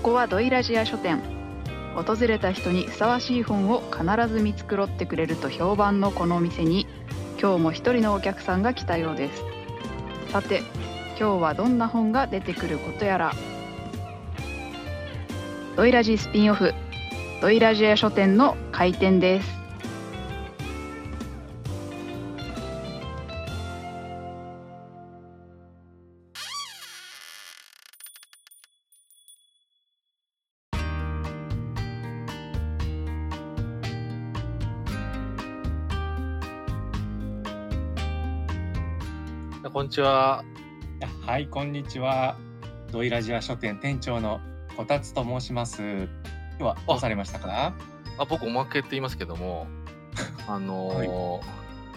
こはドイラジア書店。訪れた人にふさわしい本を必ず見繕ってくれると評判のこのお店に、今日も一人のお客さんが来たようです。さて、今日はどんな本が出てくることやら。ドイラジスピンオフ、ドイラジア書店の開店です。 こんにちは。 はい、こんにちは。ドイラジア書店店長のこたつと申します。今日はどうされましたか？ 僕おまけって言いますけども、 はい、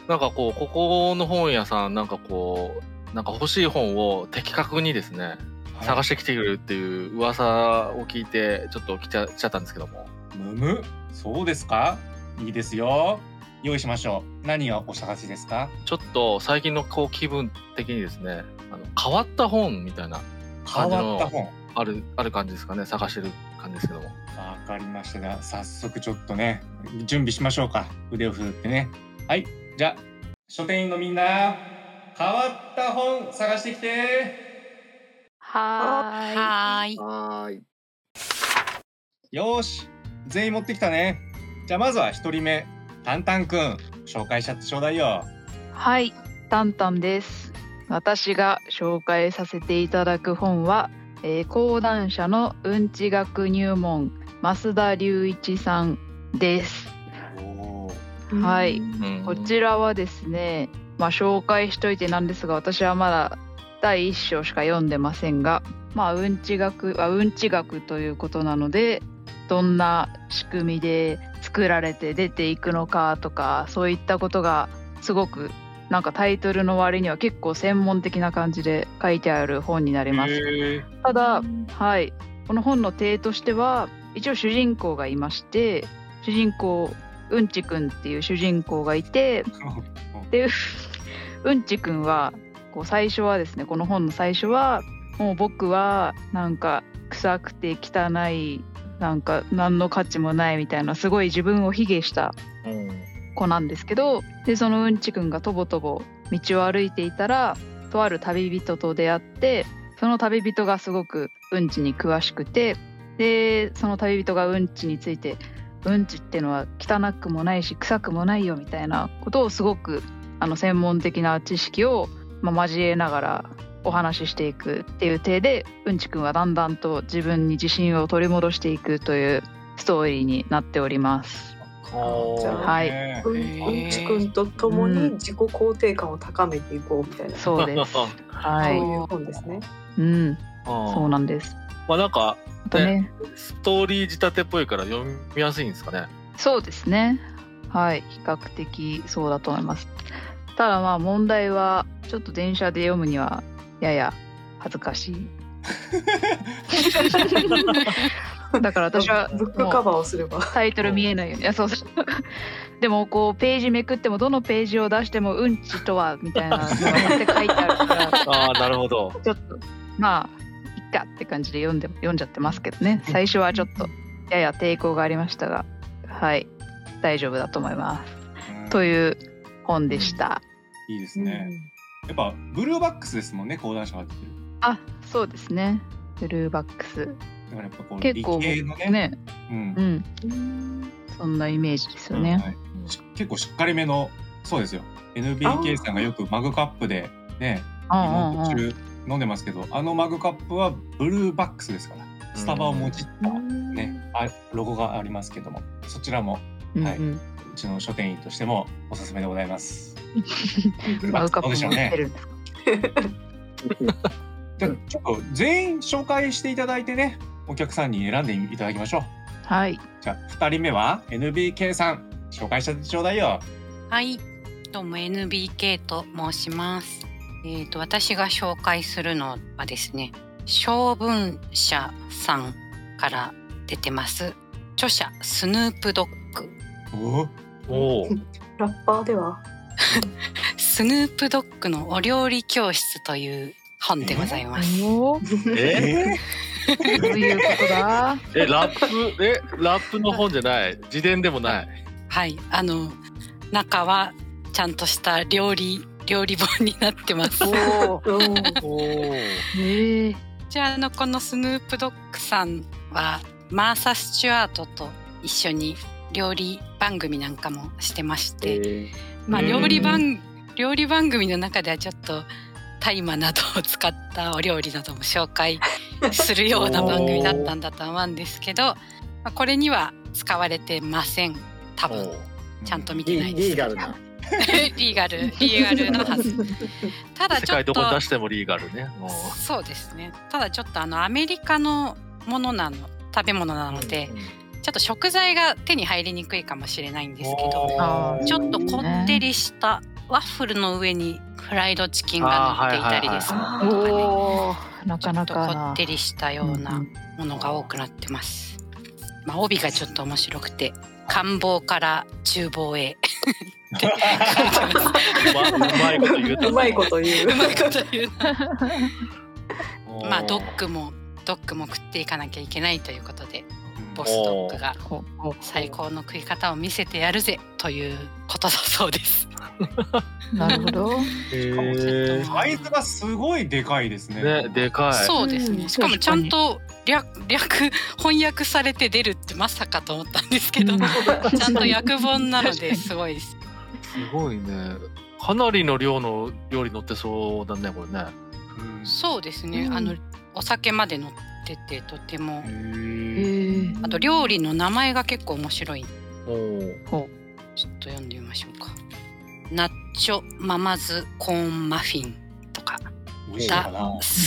なんかここの本屋さんなんか欲しい本を的確にですね、探してきてくれるっていう噂を聞いてちょっと来ちゃったんですけども。 そうですか？いいですよ。用意しましょう。何をお探しですか？ ちょっと最近の気分的にですね、変わった本みたいな感じのある感じですかね。探してる感じですけども。 わかりましたが、早速ちょっとね、準備しましょうか。腕を振ってね。はい、じゃあ書店員のみんな、変わった本探してきて。 はーい。 よーし、全員持ってきたね。じゃあまずは一人目、タンタンくん、紹介しちゃってちょうだいよ。 はい、タンタンです。私が紹介させていただく本は、講談社のうんち学入門、増田隆一さんです。はい、こちらはですね、紹介しといてなんですが、私はまだ第一章しか読んでませんが、うんち学ということなので、どんな仕組みで作られて出ていくのかとか、そういったことがすごくなんかタイトルの割には結構専門的な感じで書いてある本になります。ただ、はい、この本の体としては一応主人公がいまして、主人公うんちくんっていう主人公がいて、でうんちくんは最初はですね、この本の最初はもう僕はなんか臭くて汚い、なんか何の価値もないみたいな、すごい自分を卑下した子なんですけど、でそのうんちくんがとぼとぼ道を歩いていたら、とある旅人と出会って、その旅人がすごくうんちに詳しくて、でその旅人がうんちについて、うんちってのは汚くもないし臭くもないよみたいなことをすごく専門的な知識を交えながらお話ししていくっていう体で、うんちくんはだんだんと自分に自信を取り戻していくというストーリーになっております。 じゃあ、はい、うんちくんとともに自己肯定感を高めていこうみたいな、 そうです。はい、 そういう本ですね。 そうなんです。 なんかね、ストーリー仕立てっぽいから読みやすいんですかね。 そうですね。はい、比較的そうだと思います。ただ問題はちょっと電車で読むにはやや恥ずかしいだから私はブックカバーをすればタイトル見えないように、そうでもページめくっても、どのページを出してもうんちとはみたいなのって書いてあるからなるほど。 ちょっといっかって感じで読んじゃってますけどね。最初はちょっとやや抵抗がありましたが、はい、大丈夫だと思います、という本でした。 いいですね。やっぱブルーバックスですもんね、講談社が出てる。 そうですね、ブルーバックス。 だからやっぱ結構理系のね、 そんなイメージですよね。 結構しっかりめの、そうですよ。NBK さんがよくマグカップでね、今途中飲んでますけど、マグカップはブルーバックスですから、スタバをもじったね、ロゴがありますけども、そちらも、うちの書店員としてもおすすめでございます。 マグカップ持ってるんですか？ じゃあちょっと全員紹介していただいてね、お客さんに選んでいただきましょう。 はい。 じゃあ2人目は NBK さん、紹介してちょうだいよ。 はい、どうも NBK と申します。私が紹介するのはですね、小文社さんから出てます著者スヌープドッグ。 ラッパーではスヌープドッグのお料理教室という本でございます。 どういうことだ？ ラップの本じゃない、自伝でもない。 はい、中はちゃんとした料理本になってます。 おじゃあこのスヌープドッグさんはマーサ・スチュアートと一緒に料理番組なんかもしてまして、料理番組の中ではちょっと大麻などを使ったお料理なども紹介するような番組だったんだと思うんですけど、これには使われてません。多分ちゃんと見てないです。 リーガルなリーガルのはず。ただちょっと世界どこに出してもリーガルね。 そうですね。ただちょっとアメリカの食べ物なので、ちょっと食材が手に入りにくいかもしれないんですけど、ちょっとこってりしたワッフルの上にフライドチキンが乗っていたりですとかね、 なかなかちょっとこってりしたようなものが多くなってます。帯がちょっと面白くて、官房から厨房へうまいこと言う。 うまいこと言う。 ドッグも食っていかなきゃいけないということで、ボスドッグが最高の食い方を見せてやるぜということだそうです。 なるほど。 サイズがすごいでかいですね。 ね、でかい。 そうですね。しかもちゃんと翻訳されて出るってまさかと思ったんですけど、ちゃんと訳本なのですごいです。 すごいね。かなりの量の料理乗ってそうだね、これね。 そうですね。お酒まで乗っててとても。あと料理の名前が結構面白い。ちょっと読んでみましょうか。ナッチョママズコーンマフィンとか。 美味しいか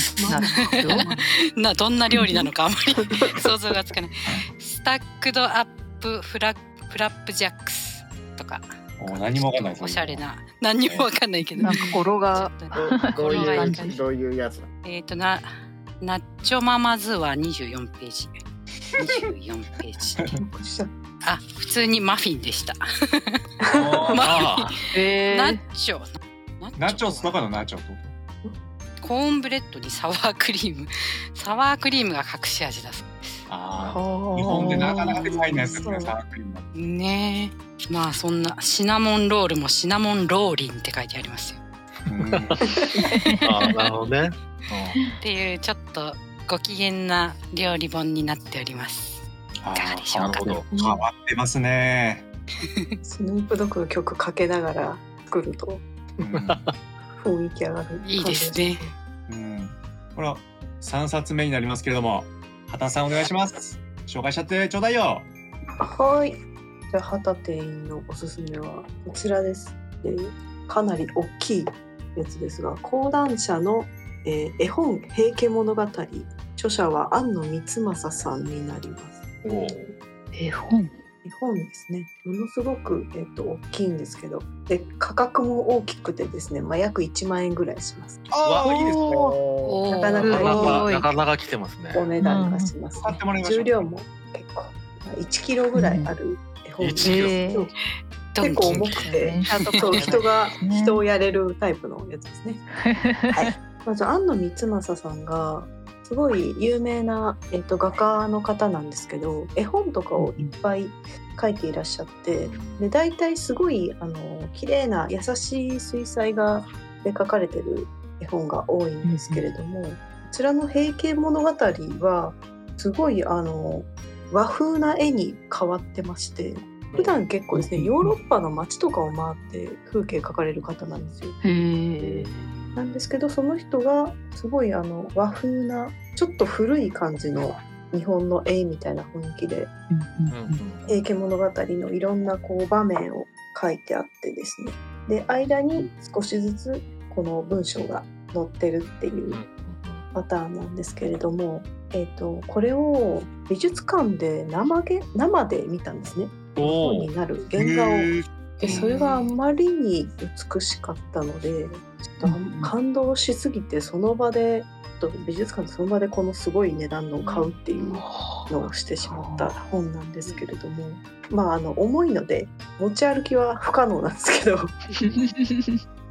な。 どんな料理なのかあまり想像がつかない。スタックドアップフラップジャックスとか。 何もわかんないです。 おしゃれな。何にもわかんないけど。 なんか語呂がどういうやつだ。 ナッチョママズは24ページ。24ページ。普通にマフィンでした。ナッチョスとかのナチョと。 コーンブレッドにサワークリームが隠し味だそうです。 日本でなかなかできないやつですね、サワークリーム。 ねえ、そんなシナモンロールもシナモンローリンって書いてありますよ。 なるほどね。 っていうちょっとご機嫌な料理本になっております。いかがでしょうか。 変わってますね。 スヌープドッグの曲かけながら作ると雰囲気上がる。 いいですね。 これは3冊目になりますけれども、畑さんお願いします。紹介しちゃってちょうだいよ。 はい。じゃあ畑店員のおすすめはこちらです。かなり大きいやつですが、講談社の、絵本平家物語。著者は庵野光政さんになります。 絵本ですね。ものすごく、大きいんですけど、で価格も大きくてですね、約1万円ぐらいします。 いいですね。 なかなかなかなか来てますね。 お値段がします、重量も結構1キロぐらいある絵本です。結構重くて、人をやれるタイプのやつですね。はい。まず庵野光政さんがすごい有名な、画家の方なんですけど、絵本とかをいっぱい描いていらっしゃって、で大体すごい綺麗な優しい水彩画で描かれてる絵本が多いんですけれども、こちらの平家物語はすごい和風な絵に変わってまして、普段結構ですね、ヨーロッパの街とかを回って風景描かれる方なんですよ。なんですけど、その人がすごい和風なちょっと古い感じの日本の絵みたいな雰囲気で、平家物語のいろんな場面を書いてあってですね、で間に少しずつこの文章が載ってるっていうパターンなんですけれども、これを美術館で生で見たんですね。本になる原画を。でそれがあまりに美しかったので、ちょっと感動しすぎて、その場で美術館でその場でこのすごい値段のを買うっていうのをしてしまった本なんですけれども、重いので持ち歩きは不可能なんですけど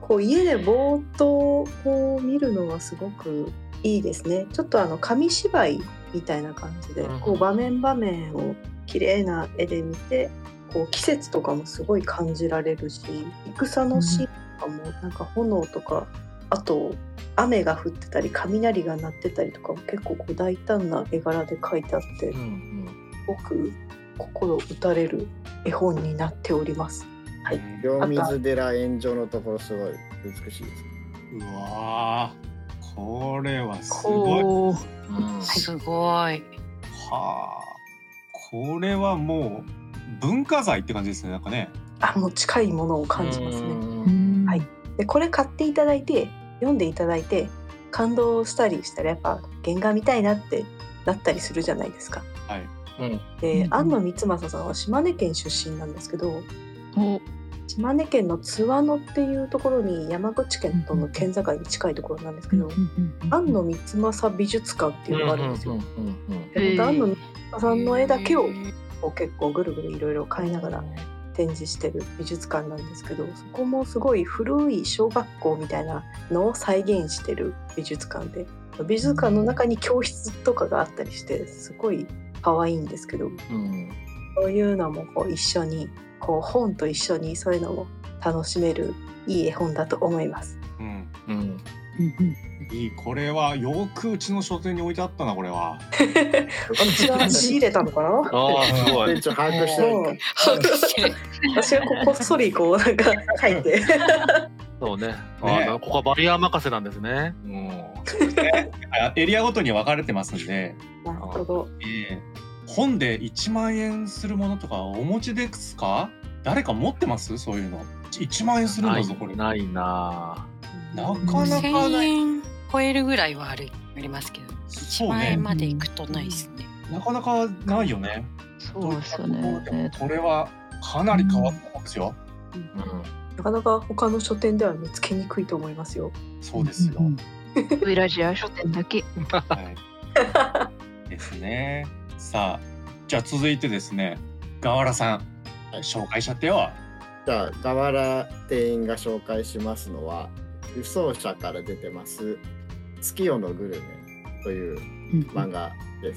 こう家でぼーっとこう見るのはすごくいいですね。ちょっと紙芝居みたいな感じで、こう場面場面を綺麗な絵で見て、こう季節とかもすごい感じられるし、戦のシーンとかもなんか炎とか、あと雨が降ってたり雷が鳴ってたりとかも結構こう大胆な絵柄で描いてあって、すごく心打たれる絵本になっております。はい。 清水寺炎上のところすごい美しいです。 うわー、これはすごい。 すごい。 はあ、これはもう文化財って感じですね。なんかね。 もう近いものを感じますね。はい。でこれ買っていただいて読んでいただいて感動したりしたらやっぱ原画見たいなってなったりするじゃないですか。 はい。 で庵野光政さんは島根県出身なんですけど、島根県の津和野っていうところに山口県との県境に近いところなんですけど、庵野光政美術館っていうのがあるんですよ。で庵野光政さんの絵だけを結構ぐるぐるいろいろ買いながら展示してる美術館なんですけど、そこもすごい古い小学校みたいなのを再現してる美術館で、美術館の中に教室とかがあったりしてすごい可愛いんですけど、そういうのもこう一緒にこう本と一緒にそういうのも楽しめるいい絵本だと思います。 いい。これはよくうちの書店に置いてあったな。これは私が仕入れたのかな。 すごい。 店長把握してる。 私がこっそりこうなんか書いてそうね。ここはバリア任せなんですね。 エリアごとに分かれてますんで。 なるほど。 本で1万円するものとかお持ちですか？誰か持ってます？そういうの。1万円するんだぞこれ。 ないな。 なかなかない。 1000円超えるぐらいはありますけど、1万円までいくとないですね。 なかなかないよね。 そうですよね。 これはかなり変わったんですよ。 なかなか他の書店では見つけにくいと思いますよ。 そうですよ。 ウイラジア書店だけ。 ですね。さあ、じゃあ続いてですね、河原さん、紹介しちゃってよ。 じゃあ河原店員が紹介しますのは、輸送車から出てます月夜のグルメという漫画です。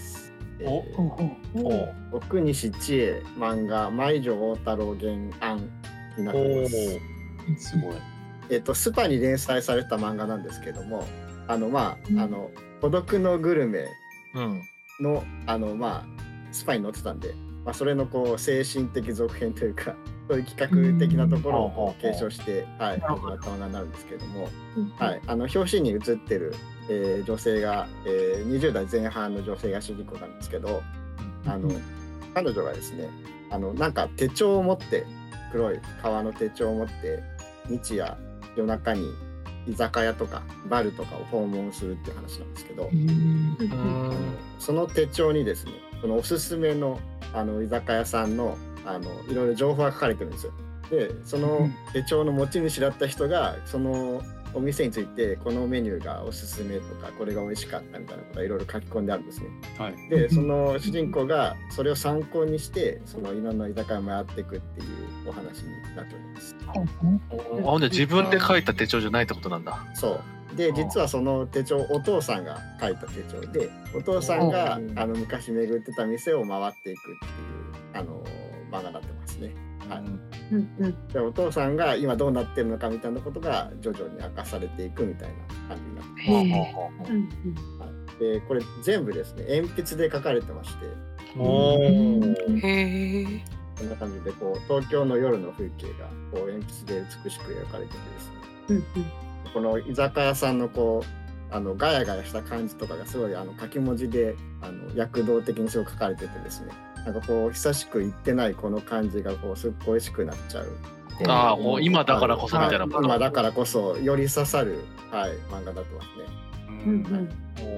奥西千恵漫画舞女大太郎原案になってます。 すごい。 スパに連載された漫画なんですけども、孤独のグルメの、スパに載ってたんで、それのこう精神的続編というか、そういう企画的なところを継承して、始まった漫画になるんですけれども、表紙に写ってる、女性が、20代前半の女性が主人公なんですけど、彼女がですね、なんか手帳を持って、黒い革の手帳を持って日夜夜中に居酒屋とかバルとかを訪問するっていう話なんですけど、その手帳にですね、そのおすすめの居酒屋さんのいろいろ情報が書かれてるんですよ。でその手帳の持ち主だった人がそのお店についてこのメニューがおすすめとかこれが美味しかったみたいなことがいろいろ書き込んであるんですね。でその主人公がそれを参考にしてそのいろんな居酒屋を回っていくっていうお話になっております。 自分で書いた手帳じゃないってことなんだ。 そうで実はその手帳お父さんが書いた手帳で、お父さんが昔巡ってた店を回っていくっていう漫画になってますね。でお父さんが今どうなってるのかみたいなことが徐々に明かされていくみたいな感じになってます。でこれ全部ですね鉛筆で書かれてまして、こんな感じでこう東京の夜の風景がこう鉛筆で美しく描かれててですね、この居酒屋さんのこうガヤガヤした感じとかがすごい書き文字で躍動的にすごく書かれててですね、なんかこう久しく行ってないこの感じがこうすっごい美味しくなっちゃう。 もう今だからこそみたいなこと。 今だからこそより刺さる、漫画だとますね。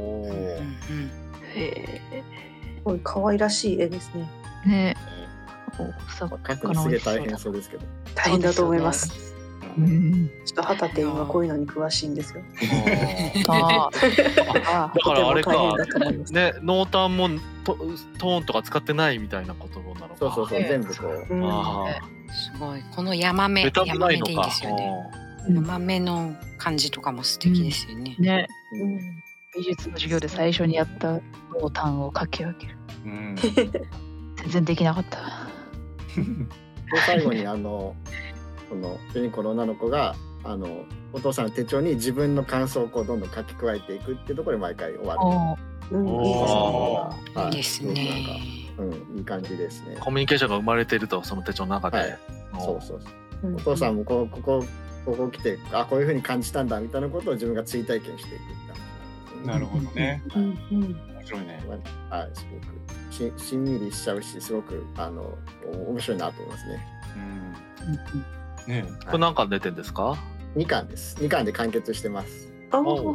すごい可愛らしい絵ですね。 ね。 書くのすげえ大変そうですけど。 大変だと思います。ちょっと旗店はこういうのに詳しいんですよ。 だからあれかね、濃淡もトーンとか使ってないみたいなことなのか。 そう全部こう。 すごいこのヤマメでいいんですよね。 豆の感じとかも素敵ですよね。 ね、美術の授業で最初にやった濃淡を書き分ける。全然できなかった。 で最後にこの主人公の女の子がお父さんの手帳に自分の感想をこうどんどん書き加えていくっていうところで毎回終わる。いいですね。 いい感じですね。 コミュニケーションが生まれていると、その手帳の中で。 そう。お父さんもここ来てこういう風に感じたんだみたいなことを自分が追体験していくってなるほどね。面白いね。 すごくしんみりしちゃうし、すごく面白いなと思いますね。 ねえ、これ何巻出てんですか ？2巻です。2巻で完結してます。 僕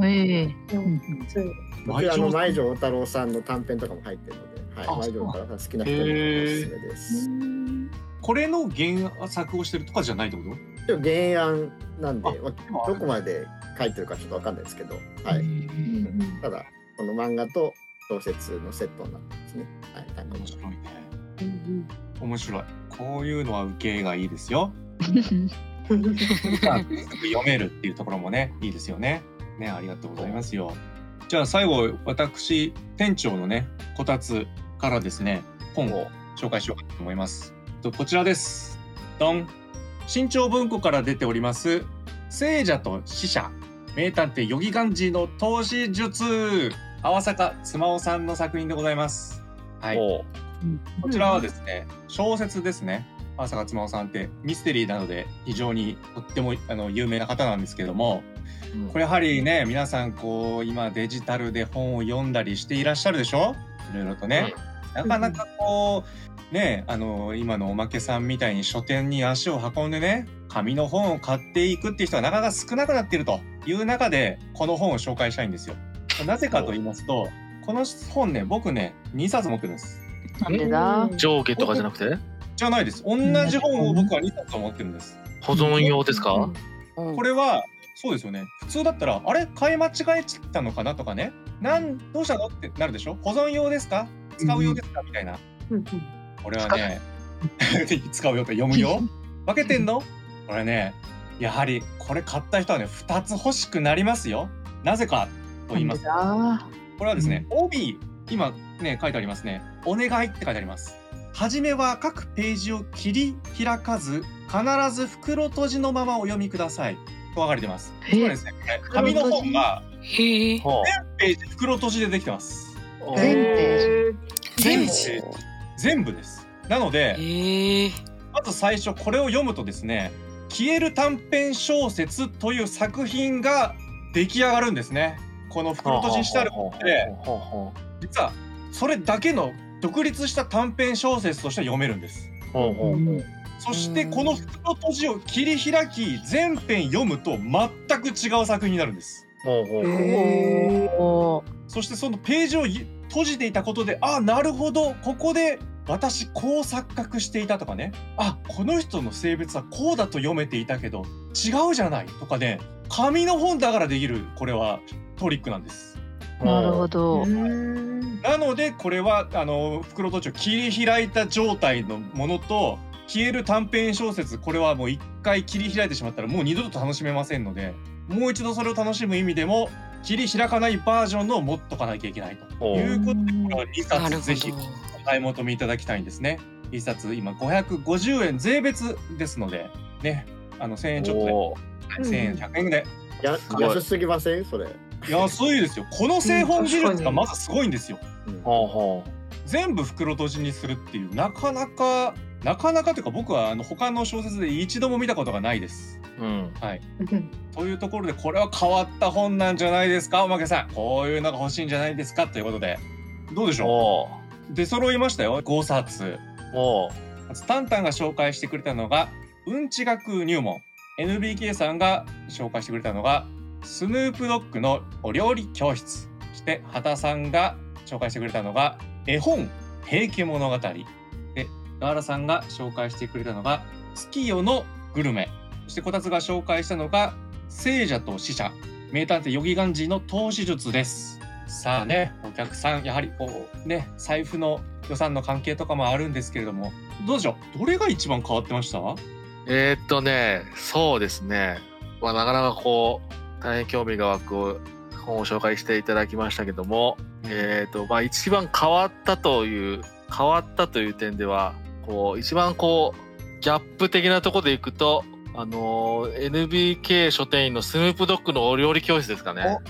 前城太郎さんの短編とかも入ってるので、前城太郎さん好きな人におすすめです。 これの原作をしてるとかじゃないってこと？ 原案なんで、どこまで書いてるかちょっと分かんないですけど、ただこの漫画と小説のセットになってますね。 面白いね。面白い。こういうのは受けがいいですよ。読めるっていうところもね、いいですよね。ね、ありがとうございますよ。じゃあ最後、私店長のね、こたつからですね、本を紹介しようかと思います。こちらです。ドン。新潮文庫から出ております聖者と死者名探偵ヨギガンジーの投資術、淡坂妻夫さんの作品でございます。はい。こちらはですね、小説ですね。淡坂妻夫さんってミステリーなので非常にとっても有名な方なんですけども、これやはりね、皆さんこう今デジタルで本を読んだりしていらっしゃるでしょ。いろいろとね、なかなかこうね、今のおまけさんみたいに書店に足を運んでね、紙の本を買っていくっていう人がなかなか少なくなっているという中で、この本を紹介したいんですよ。なぜかと言いますと、この本ね、僕ね2冊持ってるんです。 なんでだ？ 上下とかじゃなくて？ じゃないです。同じ本を僕は2冊持ってるんです。 保存用ですか？ これはそうですよね。普通だったらあれ買い間違えちゃったのかなとかね、どうしたのってなるでしょ。保存用ですか？使う用ですか？みたいな。これはね使うよと読むよ分けてんの？これね、やはりこれ買った人はね2つ欲しくなりますよ。なぜかと言いますと、これはですね、帯今ね書いてありますね。お願いって書いてあります。はじめは各ページを切り開かず必ず袋閉じのままお読みくださいと書かれてます。つまりですね、紙の本が全ページ袋閉じでできてます。全部です。なので、まず最初これを読むとですね、消える短編小説という作品が出来上がるんですね。この袋閉じにしてある本って実はそれだけの独立した短編小説として読めるんです。そしてこの袋閉じを切り開き全編読むと全く違う作品になるんです。そしてそのページを閉じていたことで、あ、なるほど、ここで私こう錯覚していたとかね、あ、この人の性別はこうだと読めていたけど違うじゃないとかね、紙の本だからできる、これはトリックなんです。 なるほど。 なのでこれは袋閉じを切り開いた状態のものと、消える短編小説、これはもう一回切り開いてしまったらもう二度と楽しめませんので、もう一度それを楽しむ意味でも切り開かないバージョンのを持っとかなきゃいけないということで、これは2冊ぜひお買い求めいただきたいんですね。1冊今550円税別ですのでね、1000円ちょっとで、1000円100円で安すぎません？それ安いですよ。この製本技術がまずすごいんですよ。全部袋閉じにするっていう、なかなかというか、僕は他の小説で一度も見たことがないです。はい。というところで、これは変わった本なんじゃないですか、おまけさん。こういうのが欲しいんじゃないですかということで、どうでしょう。出揃いましたよ、5冊。タンタンが紹介してくれたのがうんち学入門、 NBK さんが紹介してくれたのがスヌープドッグのお料理教室、そして畑さんが紹介してくれたのが絵本平家物語で、ガーラさんが紹介してくれたのが月夜のグルメ、そしてこたつが紹介したのが聖者と死者、名探偵ヨギガンジーの投資術です。さあね、お客さんやはりこうね、財布の予算の関係とかもあるんですけれども、どうでしょう、どれが一番変わってました？ そうですね、 なかなかこう大変興味が湧く本を紹介していただきましたけども、一番変わったという点では、一番ギャップ的なところでいくと、NBK 書店員のスヌープドッグのお料理教室ですかね。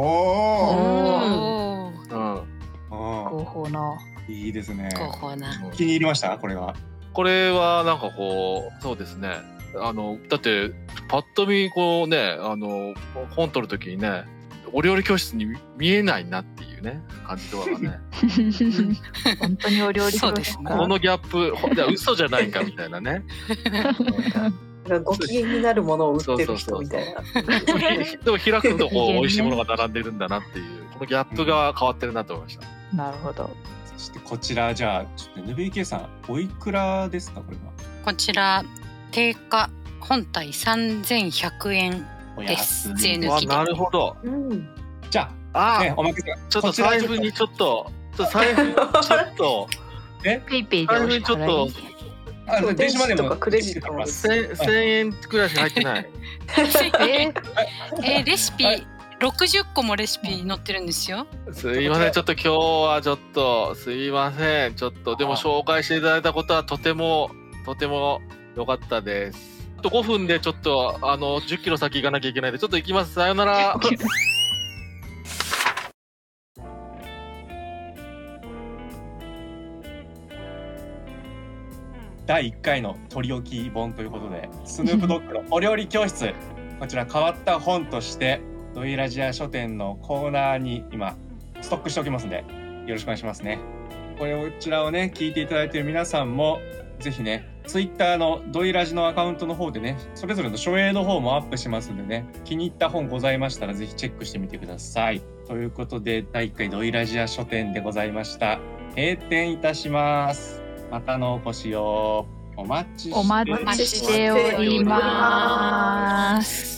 広報な。 いいですね。 広報な。 気に入りましたこれは。 これはなんかそうですね。だってパッと見本取るときにね、お料理教室に見えないなっていうね感じとかがね。 本当にお料理教室か。 このギャップ、嘘じゃないかみたいなね。 ご機嫌になるものを売ってる人みたいな。 でも開くと美味しいものが並んでるんだなっていう、このギャップが変わってるなと思いました。 なるほど。 そしてこちらじゃあちょっと NBK さんおいくらですかこれは？ こちら定価本体3100円です。税抜きで。 なるほど。 じゃあ、おまけさんちょっと財布にちょっと財布にちょっとペイペイで財布にちょっと電子マネーとかクレジットも 1000円くらいしか入ってない。 レシピ60個もレシピ載ってるんですよ。 すいません、ちょっと今日はちょっとすいません、ちょっとでも紹介していただいたことはとても良かったです。あと5分でちょっと10キロ先行かなきゃいけないんでちょっと行きます。さよなら。 第1回の取り置き本ということで、スヌープドッグのお料理教室、こちら変わった本としてドイラジア書店のコーナーに今ストックしておきますんで、よろしくお願いしますね。こちらをね聞いていただいている皆さんもぜひね、ツイッターのドイラジのアカウントの方でね、それぞれの書影の方もアップしますんでね、気に入った本ございましたらぜひチェックしてみてください。ということで第1回ドイラジア書店でございました。閉店いたします。またのお越しをお待ちしております。